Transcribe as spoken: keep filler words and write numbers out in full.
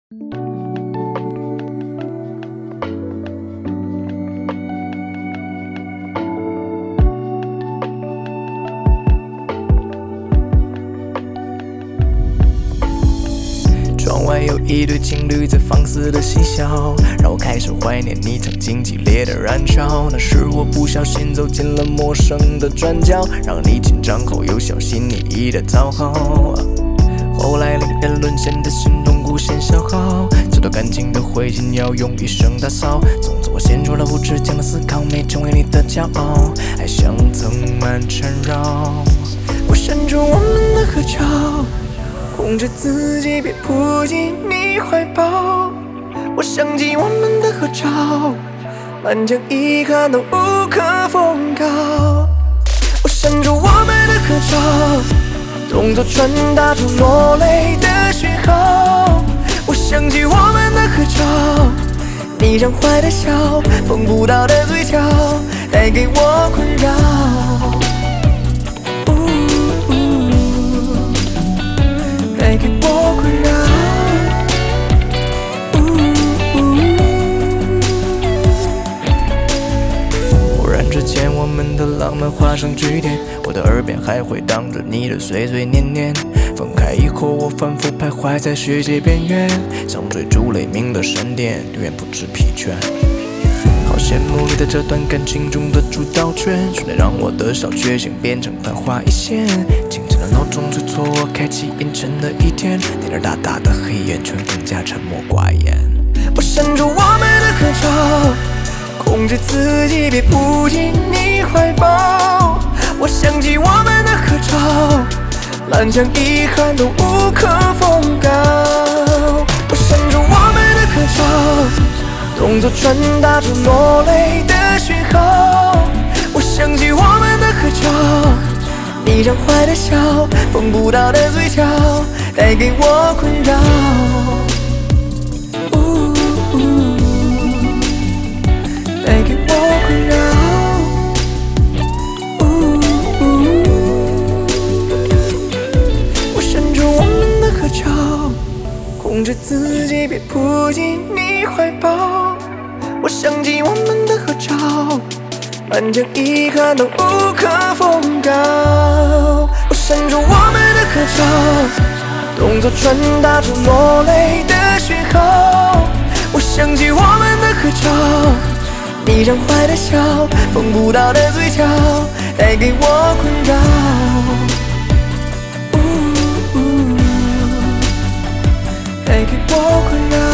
窗外有一对情侣在放肆的嬉笑，让我开始怀念你曾经激烈的燃烧。那时我不小心走进了陌生的转角，让你紧张后又小心翼翼的讨好。后来令人沦陷的心痛无限消耗，这段感情的灰烬要用一生打扫。从此我陷入了无止境的思考，没成为你的骄傲，爱像藤蔓缠绕。我伸出我们的合照，控制自己别扑进你怀抱。我想起我们的合照，满腔遗憾都无可奉告。我伸出我们的合照，动作传达出落泪的讯号。我想起我们的合照，你让坏的笑，碰不到的嘴角，带给我困扰。带给我困扰。忽然之间，我们的浪漫画上句点，我的耳边还回荡着你的碎碎念念。分开以后，我反复徘徊在世界边缘，想追逐雷鸣的闪电，永远不知疲倦。好羡慕你在这段感情中的主导权，瞬间让我的小确幸变成昙花一现。清晨的闹钟催促我开启阴沉的一天，点点大大的黑眼圈更加沉默寡言。我伸出我们的合照，控制自己别扑进你怀抱。我想起我们的合照，满腔遗憾都无可奉告。我伸出我们的合照，动作传达出落泪的讯号。我想起我们的合照，你让坏的笑，碰不到的嘴角，带给我困扰。带给我困扰。我伸出我们的合照，控制自己别扑进你怀抱。我想起我们的合照，满腔遗憾都无可奉告。我伸出我们的合照，动作传达出落泪的讯号。我想起我们的合照，你让坏的笑，碰不到的嘴角，带给我困扰。带给我困扰。